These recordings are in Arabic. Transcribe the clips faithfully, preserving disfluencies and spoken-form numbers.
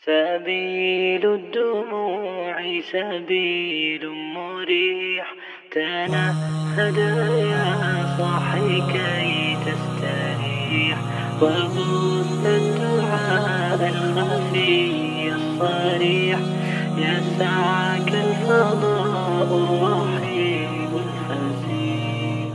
سبيل الدموع سبيل مريح، تنهد يا صاحي كي تستريح، وبث الدعاء الخفي الصريح، يسعك الفضاء الرحيم الفسيح.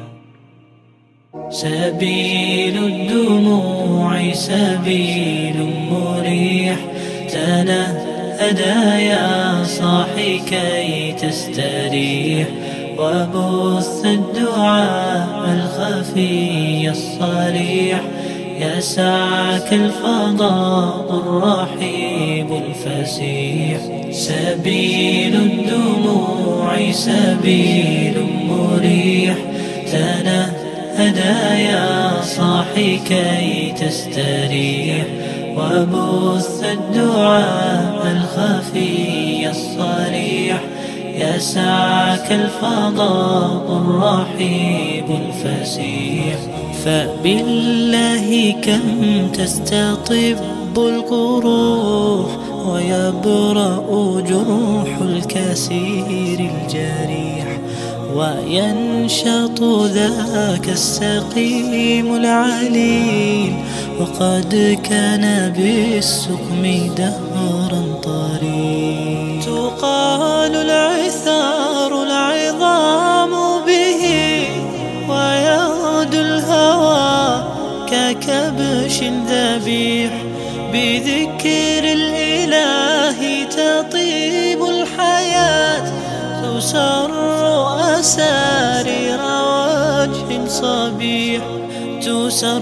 سبيل الدموع سبيل مريح، تنهدى يا صاحي كي تستريح، وبث الدعاء الخفي الصريح، يسعك الفضاء الرحيب الفسيح. سبيل الدموع سبيل مريح، تنهدى يا صاحي كي تستريح، وبث الدعاء الخفي الصريح، يسعك الفضاء الرحيب الفسيح. فبالله كم تستطب القروح، ويبرأ جروح الكسير الجريح، وينشط ذاك السقيم العليل، وقد كان بالسقم دهرا طريق. تقال العثار العظام به، ويغدو الهوى ككبش ذبيح، بذكر الإله تطيب الحياة، تسر أسارير وجه صبيح، تسر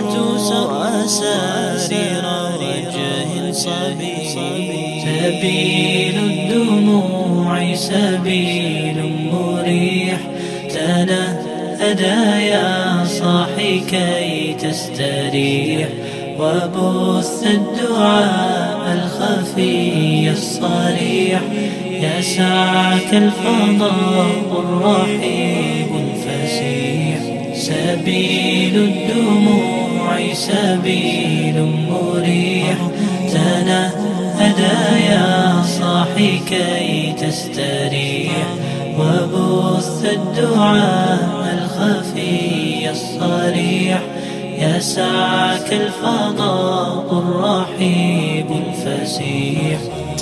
أسارير وجه صبيح. سبيل الدموع سبيل مريح، تنهدى يا صاحي كي تستريح، وبث الدعاء الخفي الصريح، يسعك الفضاء الرحيب الفسيح. سبيل الدموع سبيل مريح، تنهدى يا صاحي كي تستريح، وبث الدعاء الخفي الصريح، يسعك الفضاء الرحيب الفسيح.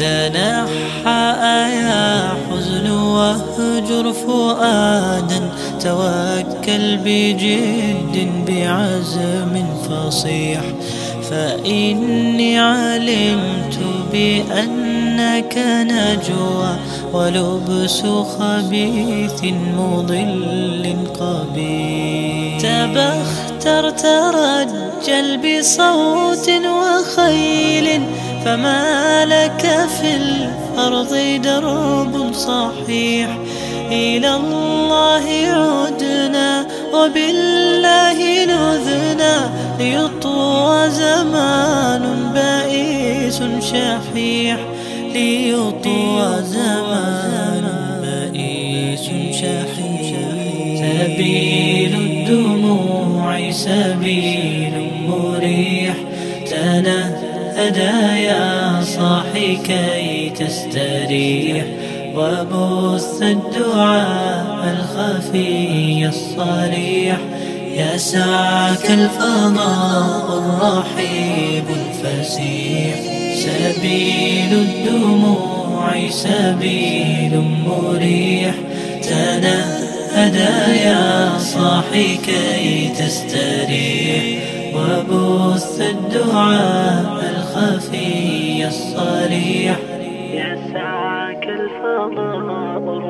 تنحى يا حزن واهجر فؤادا، توكل بجد بعزم فصيح، فإني علمت بأنك نجوى، ولبس خبيث مضل قبيح. تبختر ترجل بصوت وخيل، فما لك في الأرض درب صحيح. إلى الله عدنا وبالله نذنا، ليطوى زمان بائس شحيح، ليطوى زمان بائس شحيح. سبيل الدموع سبيل مريح، تنهدى يا صاحي كي تستريح، وبث الدعاء الخفي الصريح، يسعك الفضاء الرحيب الفسيح. سبيل الدموع سبيل مريح، تنهدى يا صاحي كي تستريح، وبث الدعاء الخفي الصريح، يسعك الفضاء